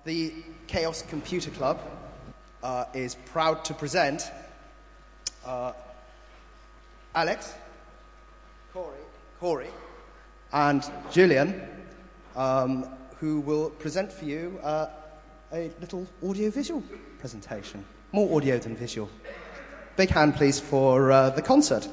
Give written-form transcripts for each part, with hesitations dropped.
The Chaos Computer Club is proud to present Alex, Corey, and Julian, who will present for you a little audio-visual presentation. More audio than visual. Big hand, please, for the concert.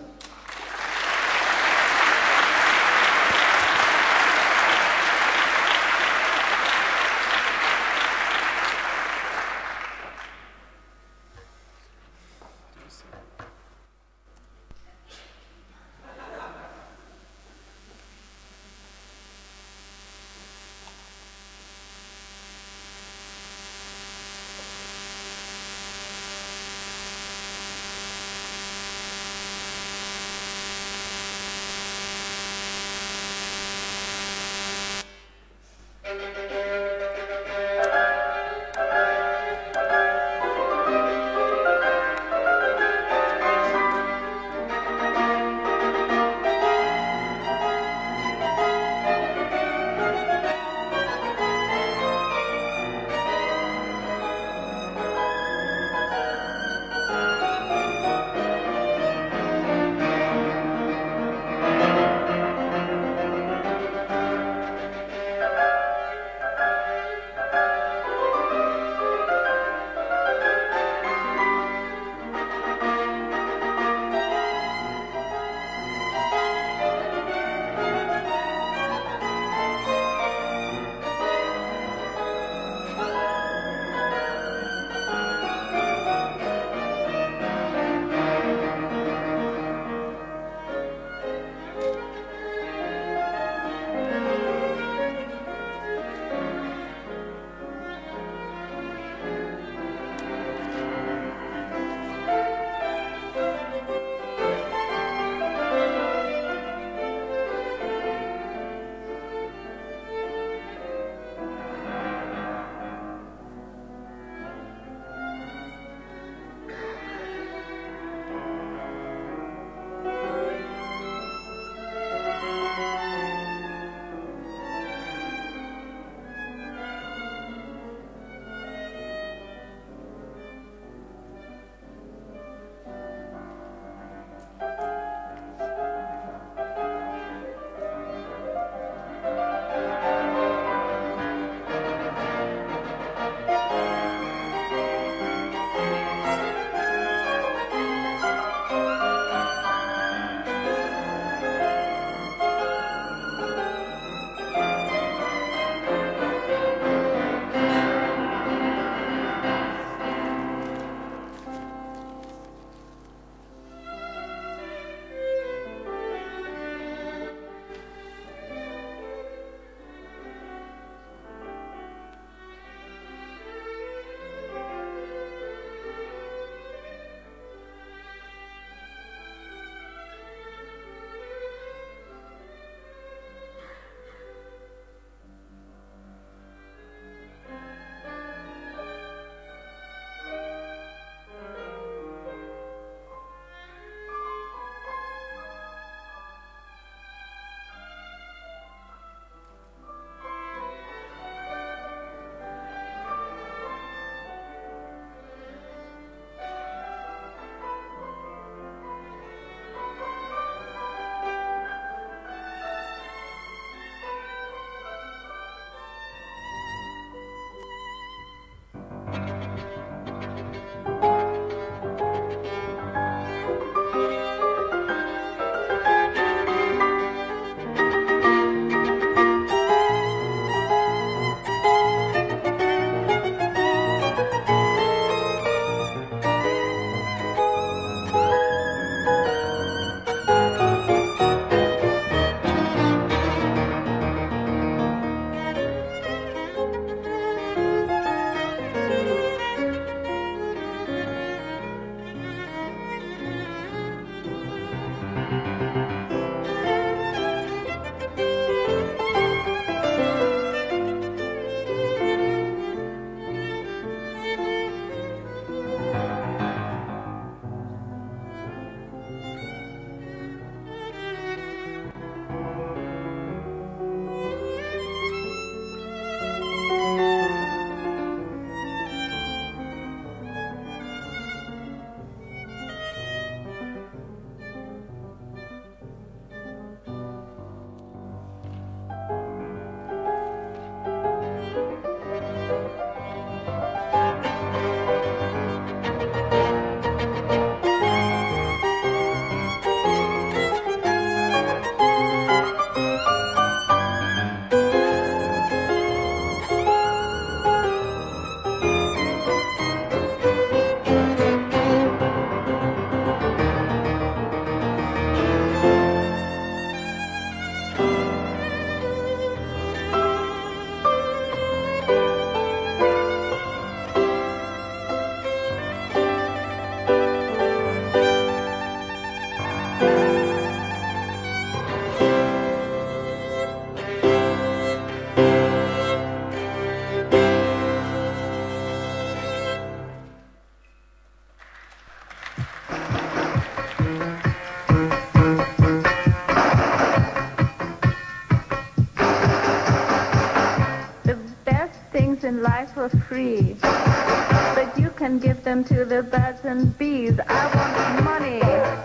in life for free. But you can give them to the birds and bees. I want money.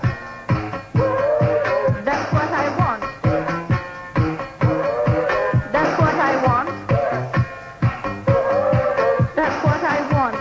That's what I want. That's what I want. That's what I want.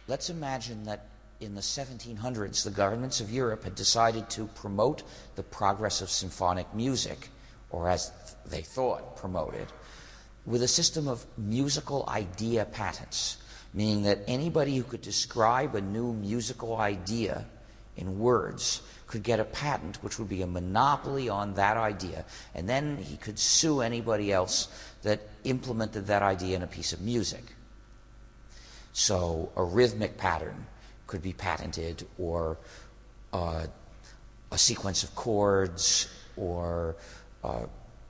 Let's imagine that in the 1700s, the governments of Europe had decided to promote the progress of symphonic music, or as they thought, promote it, with a system of musical idea patents, meaning that anybody who could describe a new musical idea in words could get a patent which would be a monopoly on that idea, and then he could sue anybody else that implemented that idea in a piece of music. So a rhythmic pattern could be patented, or a sequence of chords, or a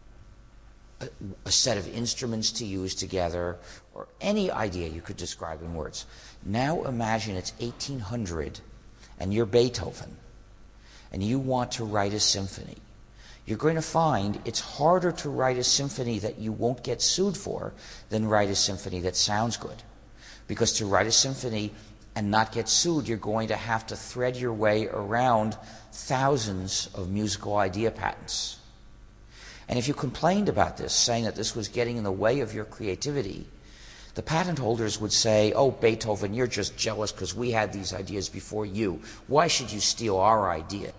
set of instruments to use together, or any idea you could describe in words. Now imagine it's 1800 and you're Beethoven and you want to write a symphony. You're going to find it's harder to write a symphony that you won't get sued for than write a symphony that sounds good. Because to write a symphony and not get sued, you're going to have to thread your way around thousands of musical idea patents. And if you complained about this, saying that this was getting in the way of your creativity, the patent holders would say, "Oh, Beethoven, you're just jealous because we had these ideas before you. Why should you steal our idea?"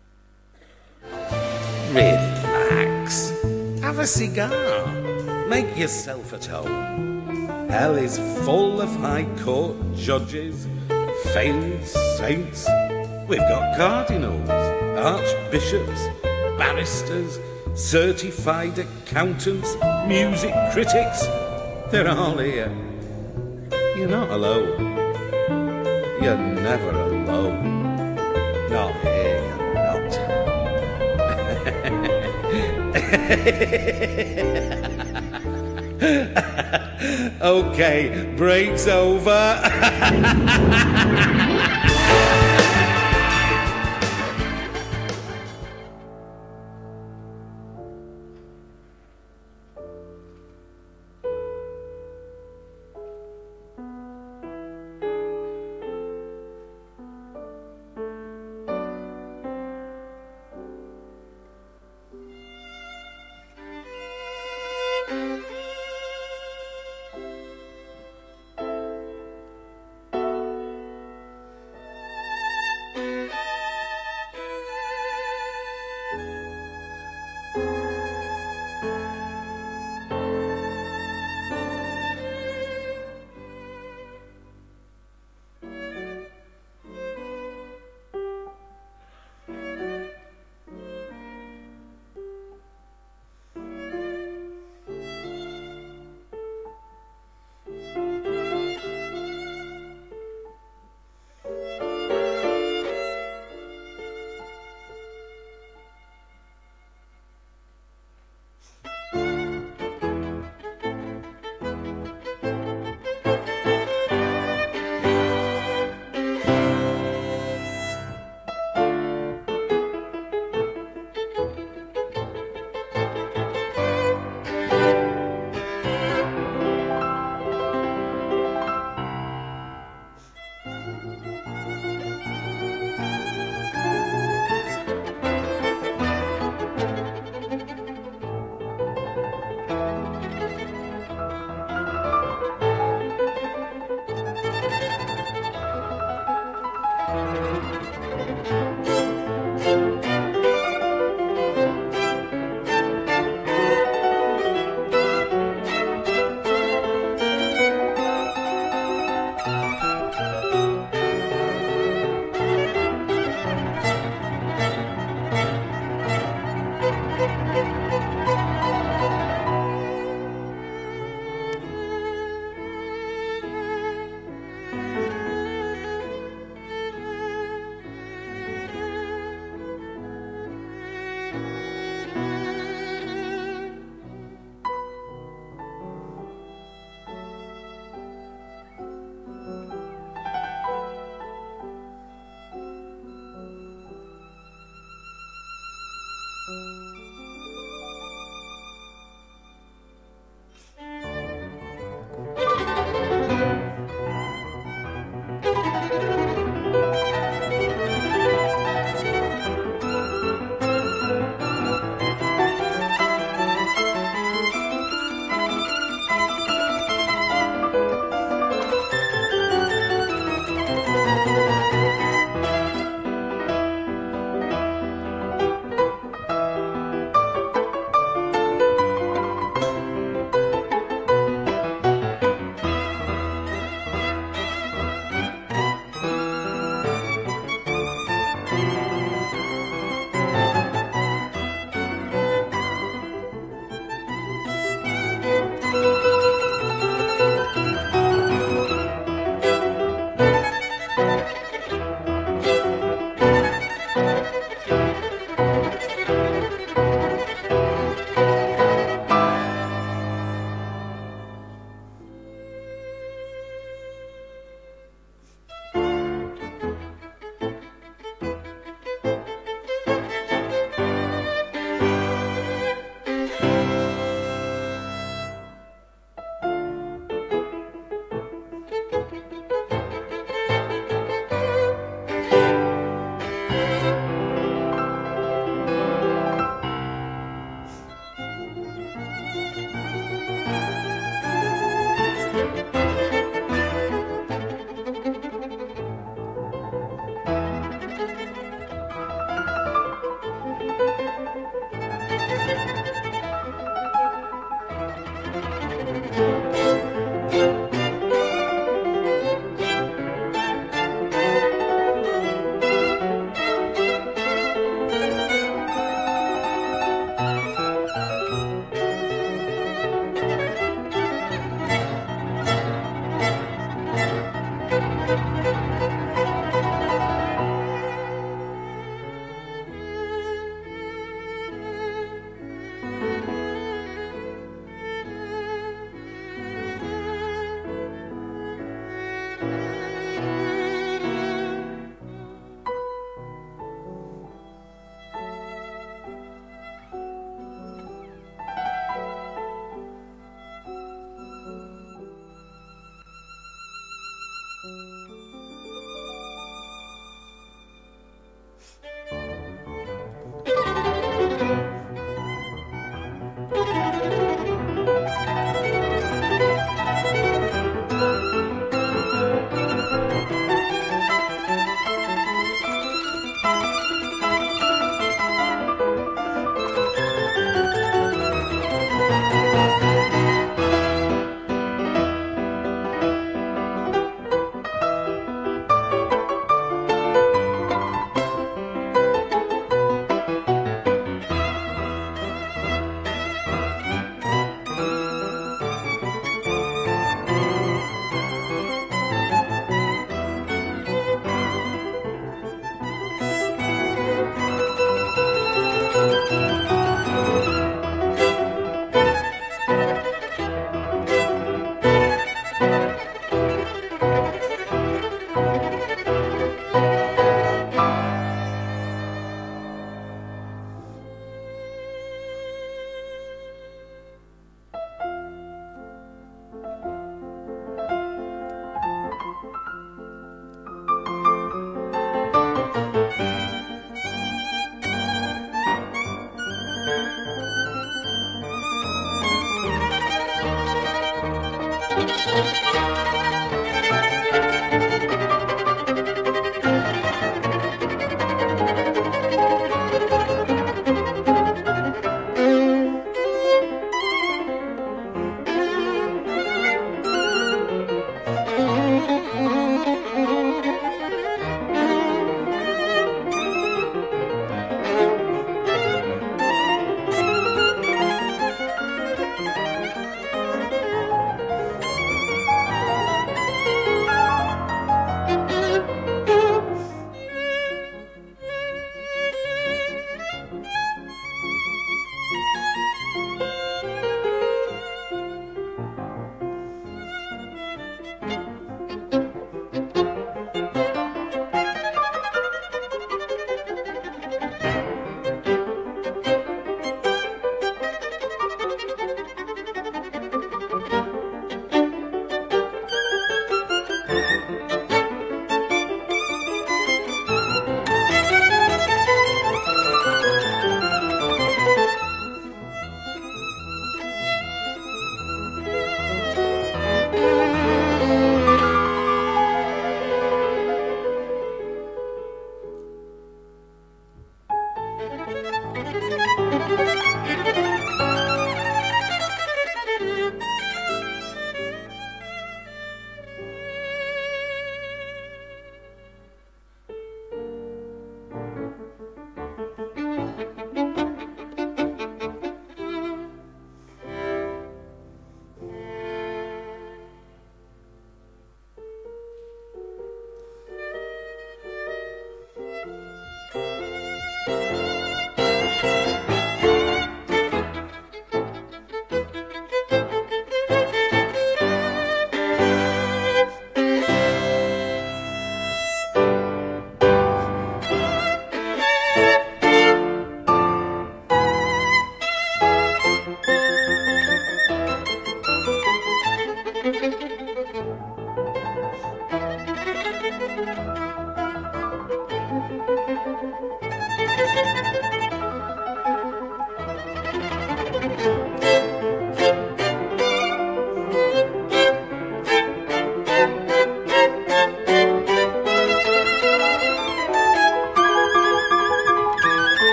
Relax. Have a cigar. Make yourself at home. Hell is full of high court judges, failed saints. We've got cardinals, archbishops, barristers, certified accountants, music critics. They're all here. You're not alone. You're never alone. Not here, you're not. Okay, break's over.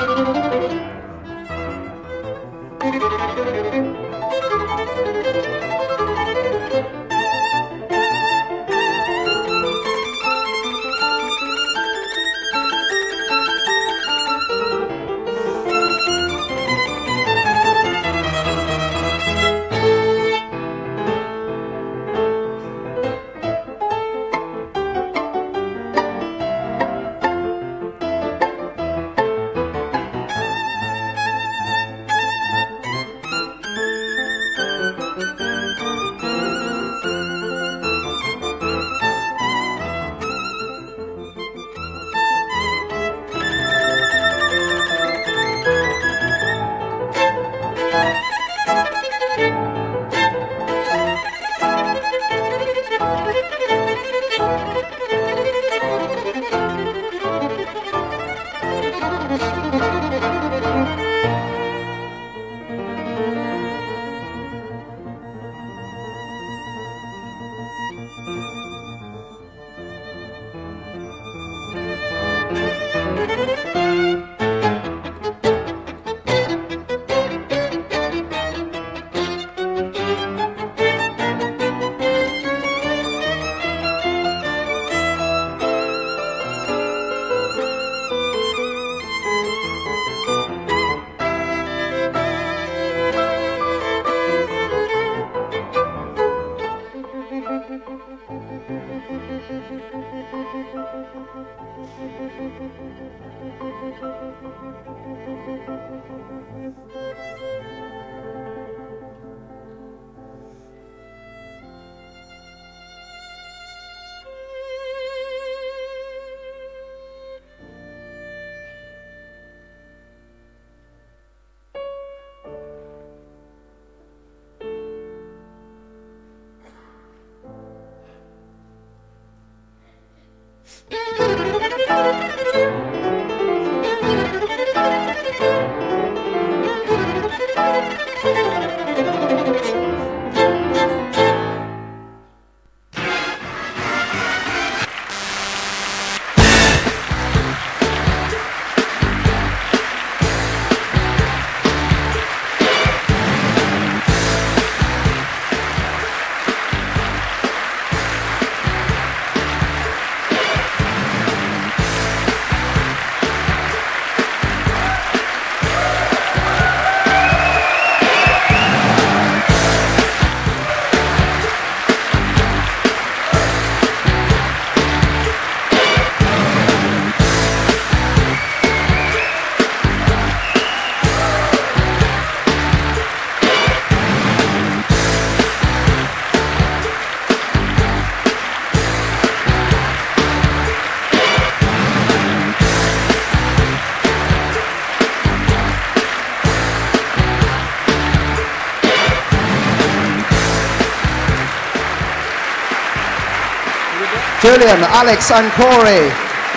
Julian, Alex and Corey.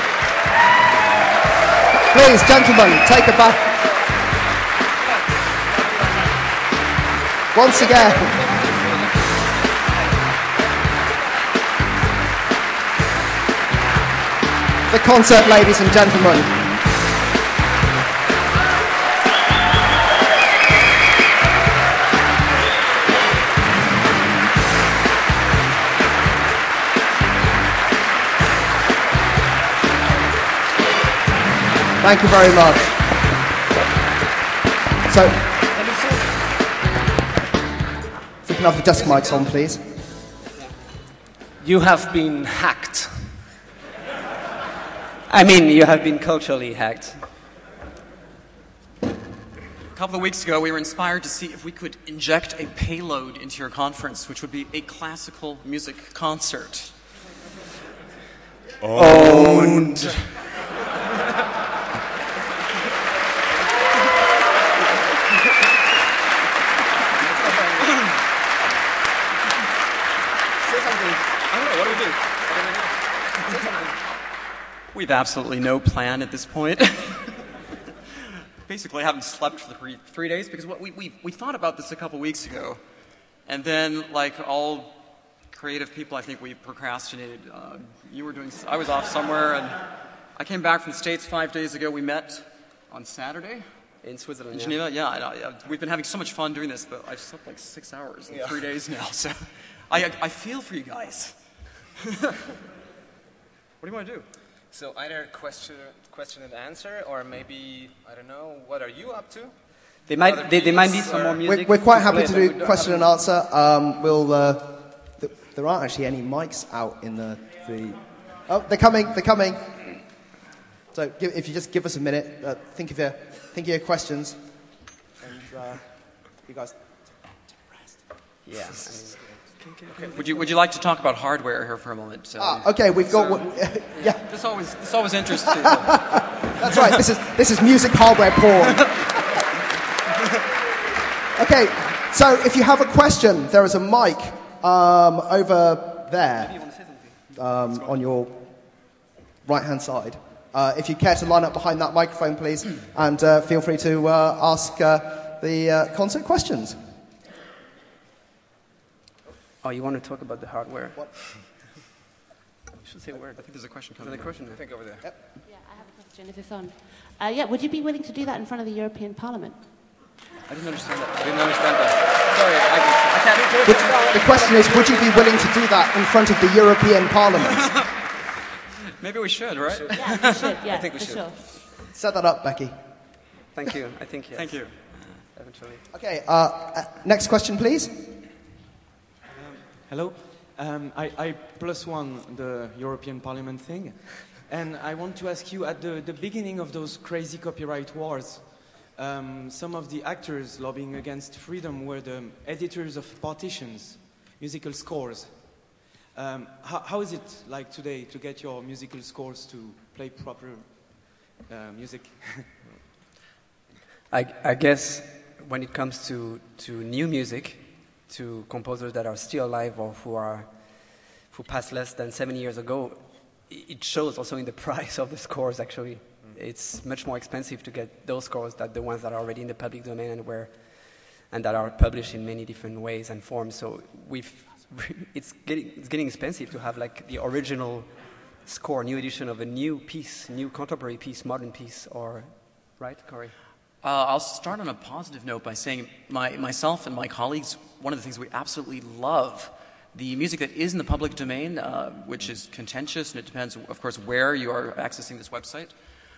Please, gentlemen, take a back. Once again. The concert, ladies and gentlemen. Thank you very much. So, if we can have the desk mics on, please. You have been hacked. I mean, you have been culturally hacked. A couple of weeks ago, we were inspired to see if we could inject a payload into your conference, which would be a classical music concert. Owned. We have absolutely no plan at this point. Basically, I haven't slept for 3 days because we thought about this a couple weeks ago. And then, like all creative people, I think we procrastinated. I was off somewhere, and I came back from the States 5 days ago. We met on Saturday. In Switzerland, In Geneva, yeah. We've been having so much fun doing this, but I've slept like 6 hours in 3 days now, so I feel for you guys. What do you want to do? So either question and answer, or maybe, I don't know, what are you up to? They might need some more music. We're quite happy to do question and answer. There aren't actually any mics out in the... Oh, they're coming. So if you just give us a minute, think of your questions, and you guys take a rest. Yeah. Would you like to talk about hardware here for a moment? Okay, we've got... yeah. This always interests people. That's right, this is music hardware porn. Okay, so if you have a question, there is a mic over there on your right-hand side. If you care to line up behind that microphone, please, and feel free to ask the concert questions. Oh, you want to talk about the hardware? What? You should say a word. I think there's a question coming. There's a question, I think, over there. Yep. Yeah, I have a question. Is this on? Would you be willing to do that in front of the European Parliament? I didn't understand that. Sorry, I can't. The question is, would you be willing to do that in front of the European Parliament? Maybe we should, right? Yeah, we should. Yeah, I think we should. Sure. Set that up, Becky. Thank you. I think yes. Thank you. Eventually. Okay, next question, please. Hello. I plus one the European Parliament thing. And I want to ask you, at the beginning of those crazy copyright wars, some of the actors lobbying against freedom were the editors of partitions, musical scores. How is it like today to get your musical scores to play proper music? I guess when it comes to new music, to composers that are still alive or who passed less than 7 years ago, it shows also in the price of the scores, actually. It's much more expensive to get those scores than the ones that are already in the public domain and that are published in many different ways and forms. So it's getting expensive to have like the original score, new edition of a new piece, new contemporary piece, modern piece, or right, Corey? I'll start on a positive note by saying myself and my colleagues, one of the things we absolutely love, the music that is in the public domain, which is contentious, and it depends, of course, where you are accessing this website.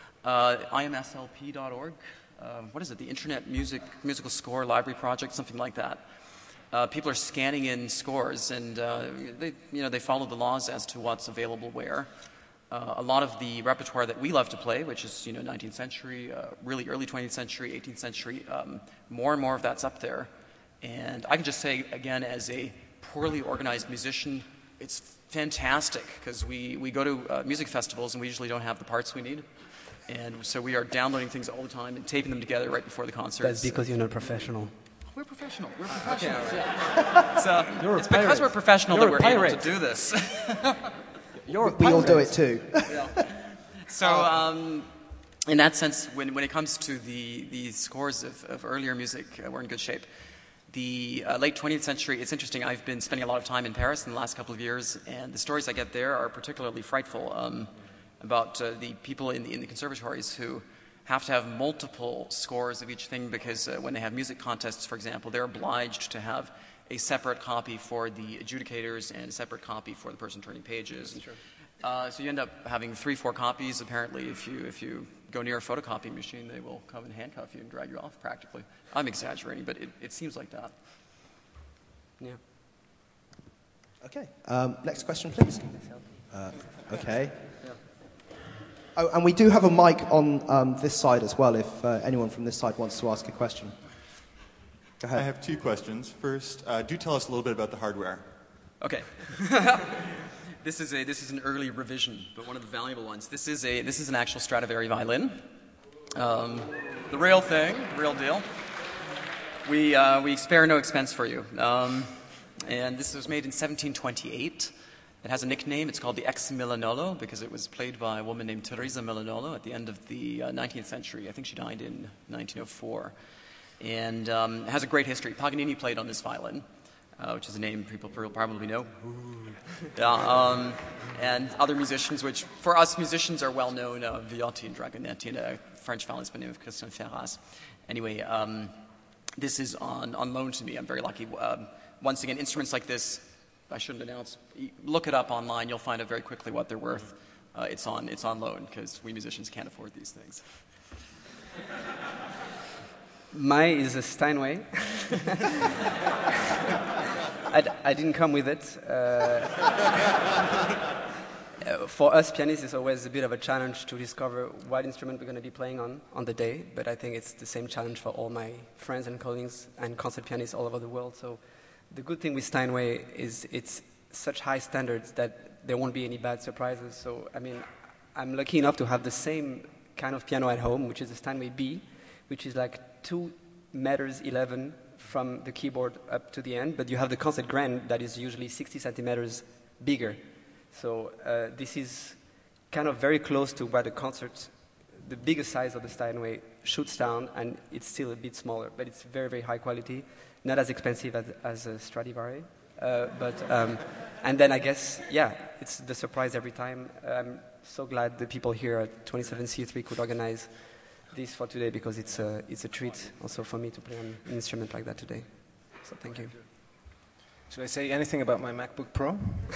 imslp.org. What is it? The Internet Musical Score Library Project, something like that. People are scanning in scores, and they follow the laws as to what's available where. A lot of the repertoire that we love to play, which is 19th century, really early 20th century, 18th century, more and more of that's up there. And I can just say, again, as a poorly organized musician, it's fantastic because we go to music festivals and we usually don't have the parts we need. And so we are downloading things all the time and taping them together right before the concerts. That's because you're not professional. We're professional. We're professionals. Okay, yeah. It's because we're professional that we're able to do this. We all do it too. Yeah. So, in that sense, when it comes to the scores of earlier music, we're in good shape. The late 20th century, it's interesting. I've been spending a lot of time in Paris in the last couple of years, and the stories I get there are particularly frightful about the people in the conservatories who have to have multiple scores of each thing because when they have music contests, for example, they're obliged to have a separate copy for the adjudicators and a separate copy for the person turning pages. So you end up having 3-4 copies. Apparently, if you go near a photocopying machine, they will come and handcuff you and drag you off practically. I'm exaggerating, but it seems like that. Yeah. Okay. Next question, please. Okay. Oh, and we do have a mic on this side as well if anyone from this side wants to ask a question. Go ahead. I have 2 questions. First, do tell us a little bit about the hardware. Okay. This is an early revision, but one of the valuable ones. This is an actual Stradivari violin. The real thing, the real deal. We spare no expense for you. And this was made in 1728. It has a nickname. It's called the ex Milanolo because it was played by a woman named Teresa Milanolo at the end of the 19th century. I think she died in 1904. And it has a great history. Paganini played on this violin, which is a name people probably know. And other musicians, which for us musicians are well known, Viotti and Dragonetti, and French violinist by the name of Christian Ferraz. Anyway, this is on loan to me. I'm very lucky. Once again, instruments like this, I shouldn't announce. Look it up online. You'll find out very quickly what they're worth. It's on loan because we musicians can't afford these things. Mine is a Steinway. I didn't come with it. For us pianists, it's always a bit of a challenge to discover what instrument we're going to be playing on the day, but I think it's the same challenge for all my friends and colleagues and concert pianists all over the world. So the good thing with Steinway is it's such high standards that there won't be any bad surprises. So, I mean, I'm lucky enough to have the same kind of piano at home, which is a Steinway B, which is like 2 meters 11 from the keyboard up to the end, but you have the concert grand that is usually 60 centimeters bigger. So this is kind of very close to where the concert, the biggest size of the Steinway shoots down, and it's still a bit smaller, but it's very, very high quality, not as expensive as a Stradivari. And then I guess, yeah, it's the surprise every time. I'm so glad the people here at 27C3 could organize this for today, because it's a treat also for me to play on an instrument like that today. So thank you. Should I say anything about my MacBook Pro?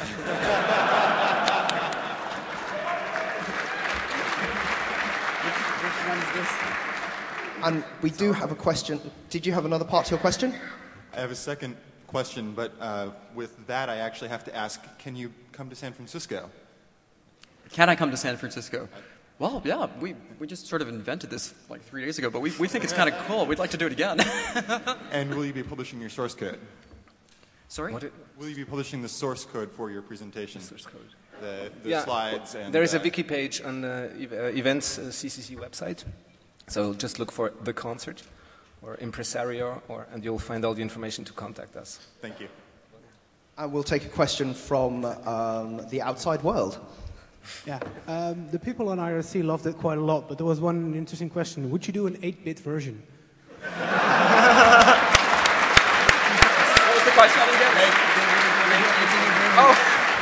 Which one is this? And we do have a question. Did you have another part to your question? I have a second question, but with that I actually have to ask, can you come to San Francisco? Can I come to San Francisco? Well, yeah, we just sort of invented this like 3 days ago, but we think it's kind of cool. We'd like to do it again. And will you be publishing your source code? Sorry? Will you be publishing the source code for your presentation? The source code. The slides and... There is a wiki page on the events CCC website. So just look for The Concert or Impresario, and you'll find all the information to contact us. Thank you. And we'll take a question from the outside world. Yeah, the people on IRC loved it quite a lot, but there was one interesting question. Would you do an 8-bit version? What was the question? I didn't get it. Oh.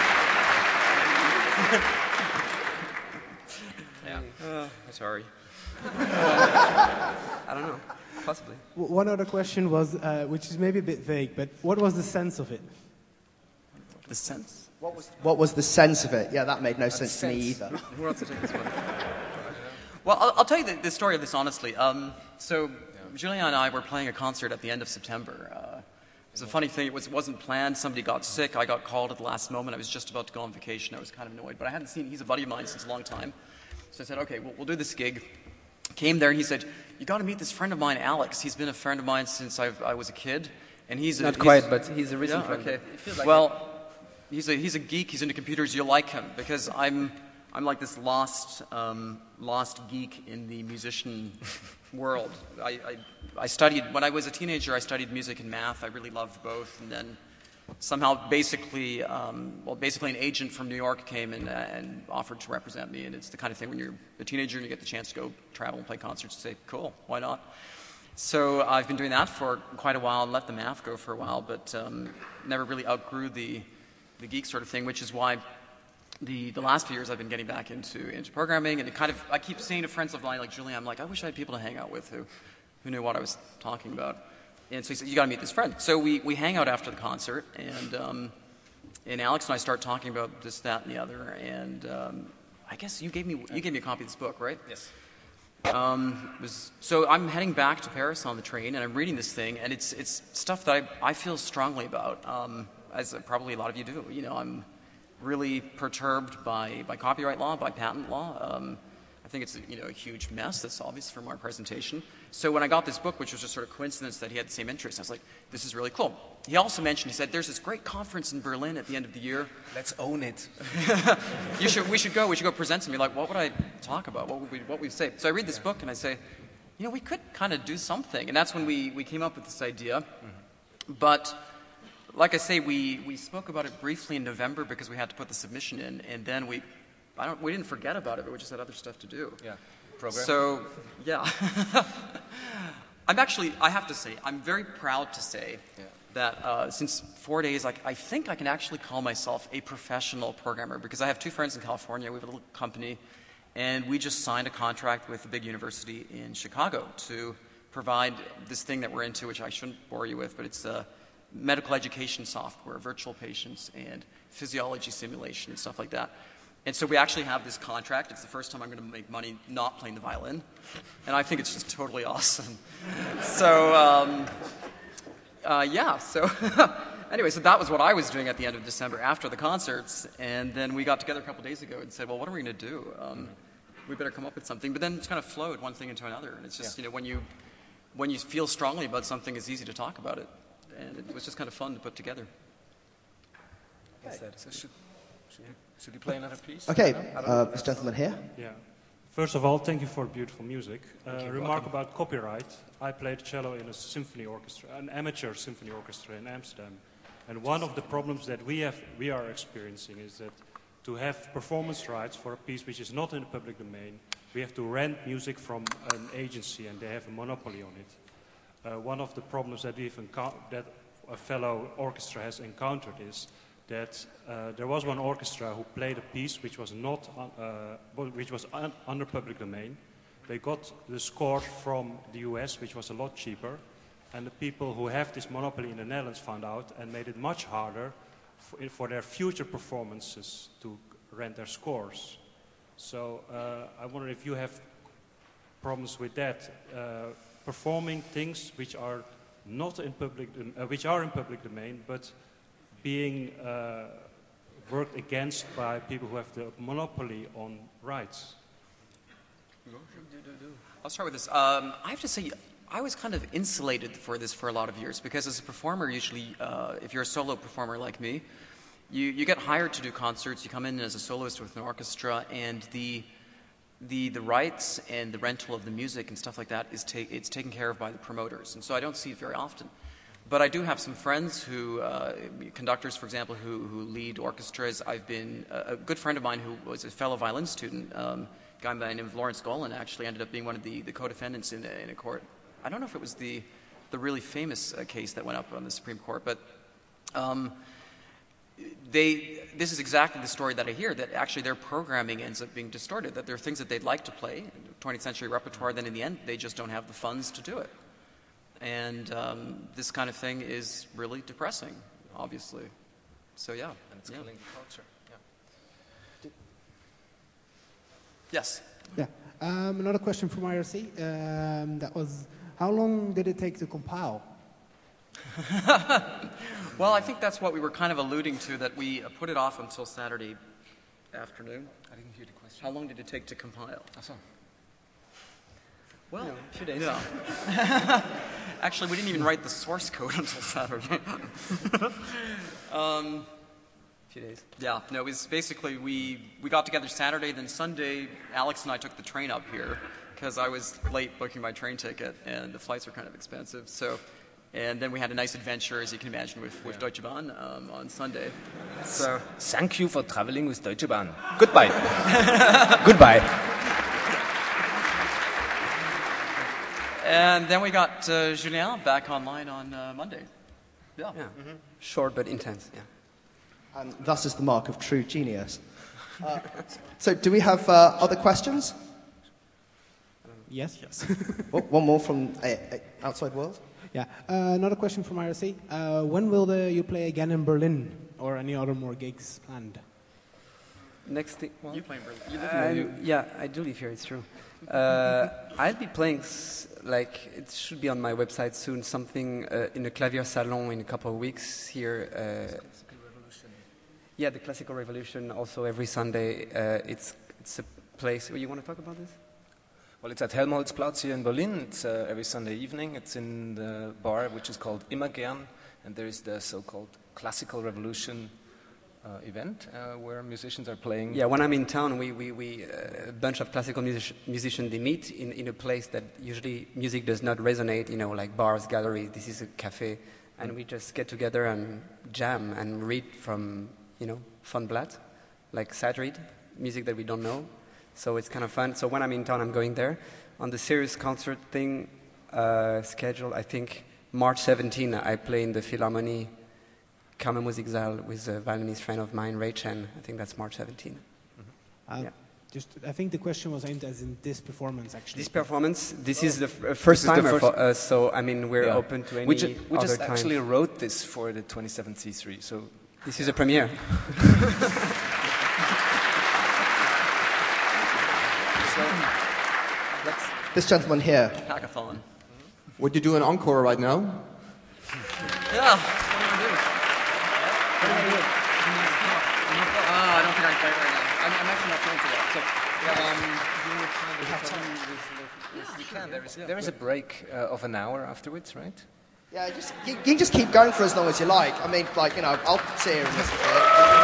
Yeah. Sorry. I don't know. Possibly. One other question was, which is maybe a bit vague, but what was the sense of it? The sense? What was the sense of it? Yeah, that made no sense to me either. Who wants to take this one? Well, I'll tell you the story of this honestly. So Julien and I were playing a concert at the end of September. It was a funny thing. It wasn't planned. Somebody got sick. I got called at the last moment. I was just about to go on vacation. I was kind of annoyed, but I hadn't seen. He's a buddy of mine since a long time. So I said, okay, we'll do this gig. Came there and he said, you got to meet this friend of mine, Alex. He's been a friend of mine since I was a kid, and he's not quite, but he's a recent friend. Okay. Well, he's a geek. He's into computers. You'll like him because I'm like this lost geek in the musician world. I studied when I was a teenager. I studied music and math. I really loved both, and then somehow, basically an agent from New York came and offered to represent me. And it's the kind of thing when you're a teenager and you get the chance to go travel and play concerts, you say, cool, why not? So I've been doing that for quite a while and let the math go for a while, but never really outgrew the geek sort of thing, which is why the last few years I've been getting back into programming. And I keep saying to friends of mine like Julien, I'm like, I wish I had people to hang out with who knew what I was talking about. And so he said, you got to meet this friend. So we hang out after the concert, and Alex and I start talking about this, that, and the other. And I guess you gave me a copy of this book, right? Yes. So I'm heading back to Paris on the train, and I'm reading this thing, and it's stuff that I feel strongly about, as probably a lot of you do. You know, I'm really perturbed by copyright law, by patent law. I think it's a huge mess. That's obvious from our presentation. So when I got this book, which was just sort of coincidence that he had the same interest, I was like, this is really cool. He also mentioned, he said, there's this great conference in Berlin at the end of the year. Let's own it. We should go present to me. Like, what would I talk about? What would we say? So I read this book and I say, we could kind of do something. And that's when we came up with this idea. Mm-hmm. But like I say, we spoke about it briefly in November because we had to put the submission in, and then we didn't forget about it, but we just had other stuff to do. Yeah. Program. So, yeah. I have to say, I'm very proud to say that since 4 days, I think I can actually call myself a professional programmer because I have two friends in California. We have a little company, And we just signed a contract with a big university in Chicago to provide this thing that we're into, which I shouldn't bore you with, but it's medical education software, virtual patients, and physiology simulation and stuff like that. And so we actually have this contract. It's the first time I'm going to make money not playing the violin. And I think it's just totally awesome. So, so anyway, so that was what I was doing at the end of December after the concerts. And then we got together a couple days ago and said, well, what are we going to do? We better come up with something. But then it's kind of flowed one thing into another. And it's just, when you feel strongly about something, it's easy to talk about it. And it was just kind of fun to put together. Okay. So should we play another piece? Okay, this gentleman here. Yeah. First of all, thank you for beautiful music. Remark welcome. about copyright. I played cello in a symphony orchestra, an amateur symphony orchestra in Amsterdam. And one of the problems that we are experiencing is that to have performance rights for a piece which is not in the public domain, we have to rent music from an agency and they have a monopoly on it. One of the problems that that a fellow orchestra has encountered is that there was one orchestra who played a piece which was not under public domain. They got the score from the US, which was a lot cheaper, and the people who have this monopoly in the Netherlands found out and made it much harder for their future performances to rent their scores. So I wonder if you have problems with that, performing things which are not in public, which are in public domain, but being worked against by people who have the monopoly on rights. I'll start with this. I have to say, I was kind of insulated for this for a lot of years because as a performer, usually, if you're a solo performer like me, you get hired to do concerts. You come in as a soloist with an orchestra, and the rights and the rental of the music and stuff like that it's taken care of by the promoters, and so I don't see it very often. But I do have some friends who, conductors, for example, who lead orchestras. I've been a good friend of mine who was a fellow violin student, a guy by the name of Lawrence Golan, actually ended up being one of the co-defendants in a court. I don't know if it was the really famous case that went up on the Supreme Court, but this is exactly the story that I hear, that actually their programming ends up being distorted, that there are things that they'd like to play, 20th century repertoire, then in the end they just don't have the funds to do it. And this kind of thing is really depressing, obviously. So yeah. And it's killing the culture. Yeah. Yes. Yeah. Another question from IRC. That was, how long did it take to compile? Well, I think that's what we were kind of alluding to, that we put it off until Saturday afternoon. I didn't hear the question. How long did it take to compile? Well, a few days. Yeah. Actually, we didn't even write the source code until Saturday. Few days. Yeah, no, it was basically we got together Saturday, then Sunday, Alex and I took the train up here because I was late booking my train ticket and the flights were kind of expensive. So, and then we had a nice adventure, as you can imagine, with Deutsche Bahn on Sunday. So, thank you for traveling with Deutsche Bahn. Goodbye. Goodbye. And then we got Julien back online on Monday. Yeah. Mm-hmm. Short but intense, yeah. And thus is the mark of true genius. So do we have other questions? Yes. One more from outside world? Yeah. Another question from IRC. When will you play again in Berlin, or any other more gigs planned? Next thing. Well, you play in Berlin. You live here. Yeah, I do live here. It's true. I'll be playing, it should be on my website soon, something in a clavier salon in a couple of weeks here. Classical Revolution. Yeah, the Classical Revolution, also every Sunday. It's a place. You want to talk about this? Well, it's at Helmholtzplatz here in Berlin. It's every Sunday evening. It's in the bar, which is called Immer Gern, and there is the so-called Classical Revolution event where musicians are playing. Yeah, when I'm in town, we a bunch of classical musicians, they meet in a place that usually music does not resonate, like bars, galleries. This is a cafe, and we just get together and jam and read from, Von Blatt, like sight read, music that we don't know. So it's kind of fun. So when I'm in town, I'm going there. On the serious concert thing schedule, I think March 17, I play in the Philharmonie Kammermusiksaal with a violinist friend of mine, Ray Chen. I think that's March 17. Yeah. I think the question was aimed as in this performance, actually. This performance, this is the first timer for us, so I mean we're open to any we other just time. actually wrote this for the 27th C3, so this is a premiere. This gentleman here. Hackathon. Would you do an encore right now? Yeah. I don't think I can play it right now. I'm actually not feeling too well. So, you can. There is a break of an hour afterwards, right? Yeah, you can just keep going for as long as you like. I mean, like, you know, I'll sit here and listen to it.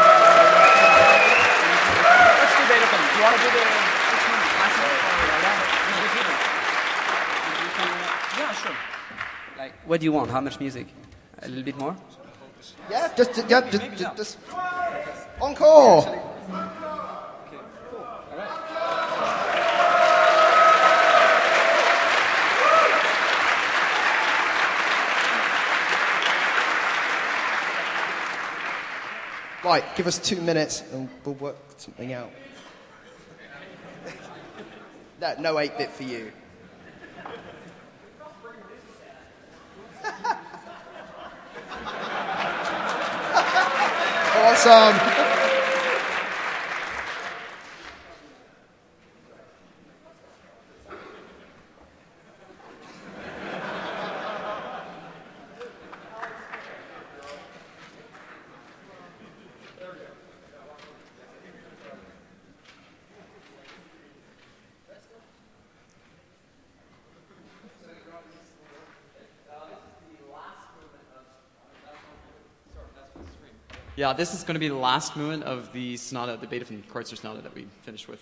Let's do Beethoven. Do you want to do the classic? Yeah, sure. Like, what do you want? How much music? A little bit more? Yeah, just encore. Right, give us 2 minutes and we'll work something out. No 8-bit for you. Awesome. Yeah, this is going to be the last movement of the sonata, the Beethoven Kreutzer Sonata that we finished with.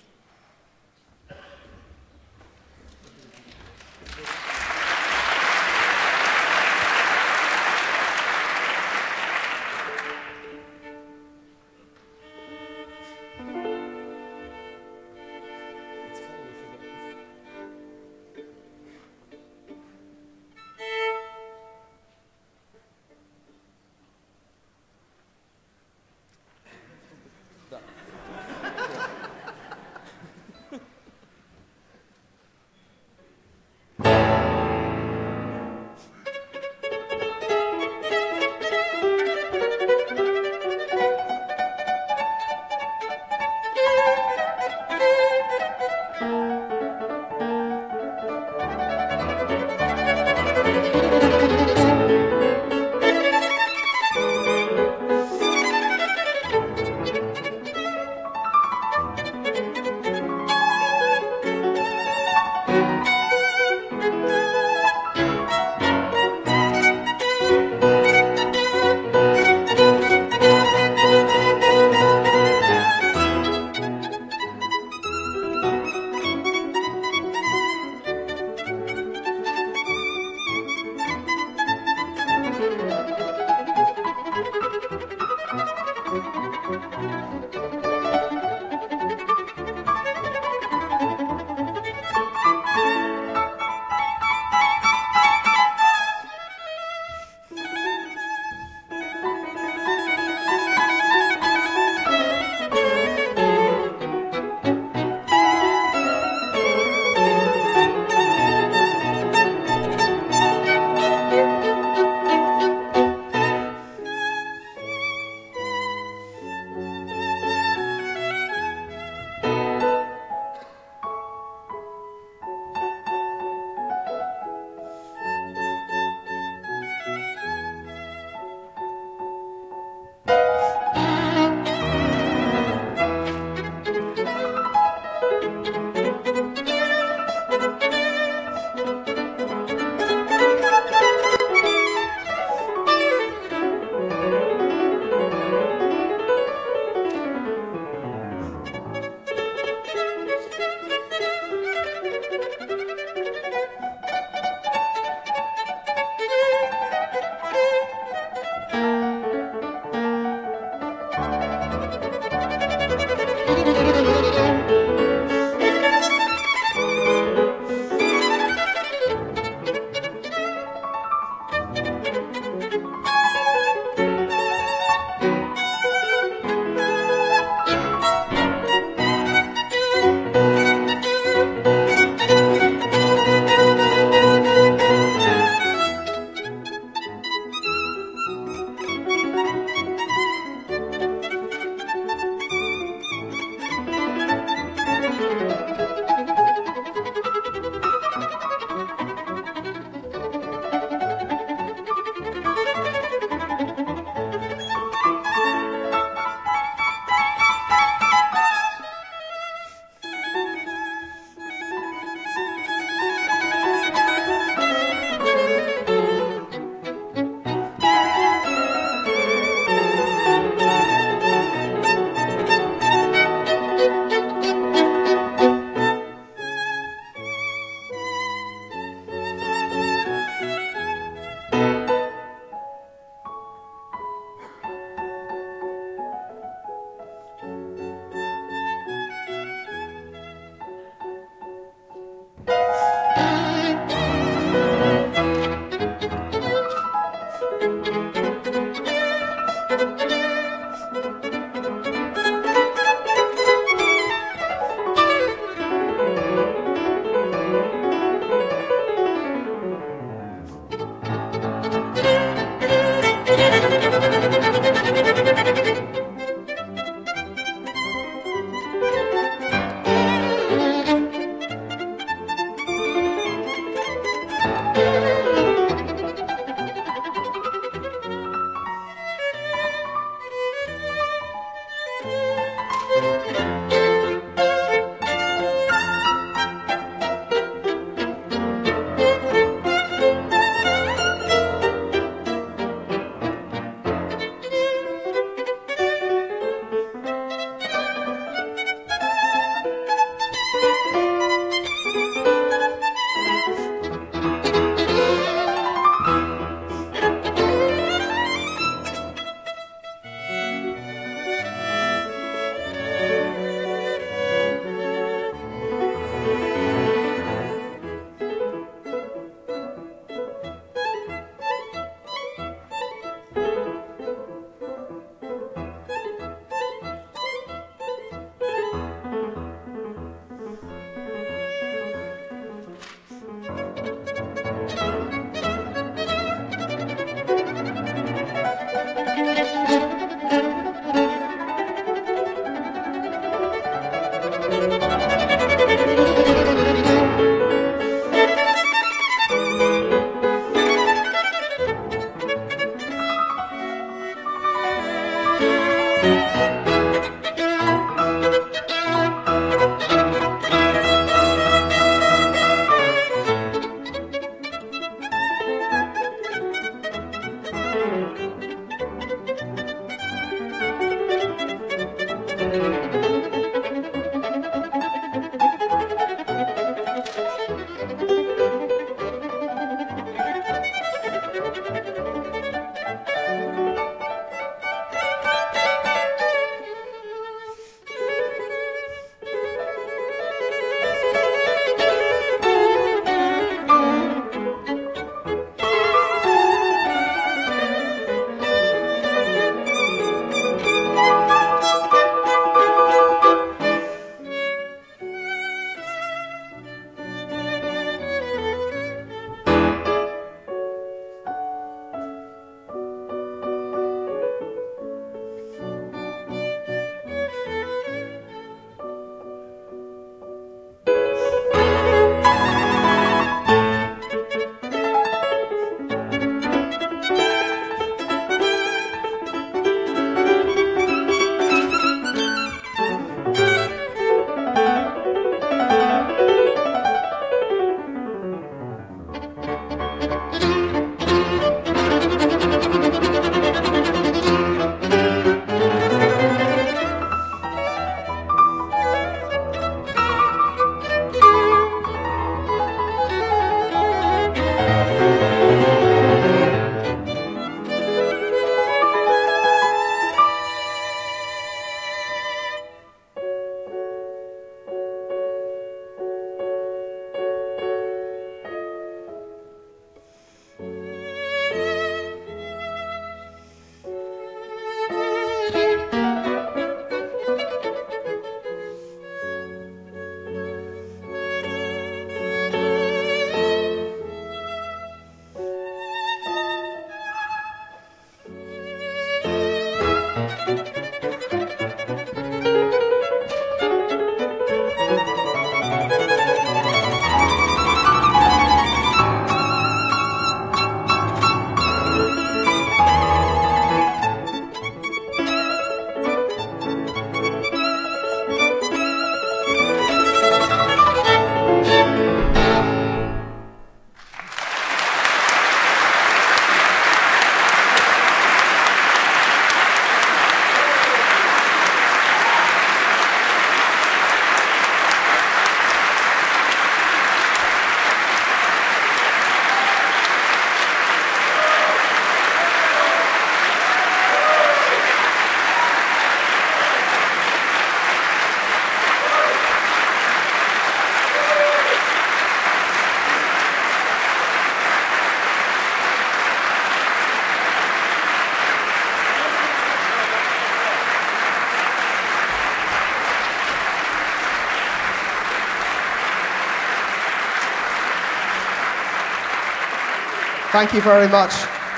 Thank you very much,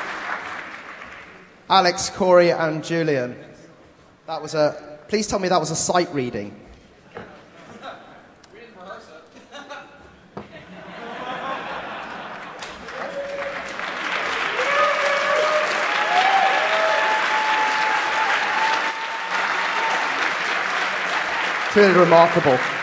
Alex, Corey, and Julian. That was please tell me that was a sight reading. We didn't rehearse it. It's really remarkable.